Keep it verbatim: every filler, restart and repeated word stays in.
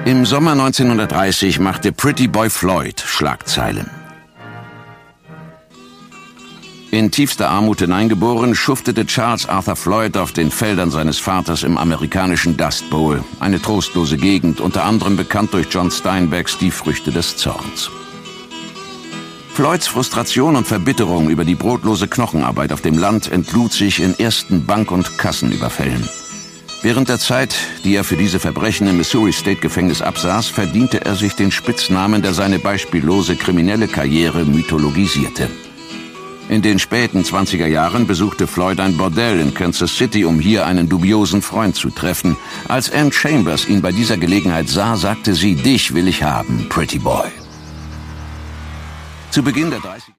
Im Sommer neunzehnhundertdreißig machte Pretty Boy Floyd Schlagzeilen. In tiefster Armut hineingeboren, schuftete Charles Arthur Floyd auf den Feldern seines Vaters im amerikanischen Dust Bowl, eine trostlose Gegend, unter anderem bekannt durch John Steinbecks Die Früchte des Zorns. Floyds Frustration und Verbitterung über die brotlose Knochenarbeit auf dem Land entlud sich in ersten Bank- und Kassenüberfällen. Während der Zeit, die er für diese Verbrechen im Missouri State Gefängnis absaß, verdiente er sich den Spitznamen, der seine beispiellose kriminelle Karriere mythologisierte. In den späten zwanziger Jahren besuchte Floyd ein Bordell in Kansas City, um hier einen dubiosen Freund zu treffen. Als Ann Chambers ihn bei dieser Gelegenheit sah, sagte sie: "Dich will ich haben, Pretty Boy." Zu Beginn der dreißiger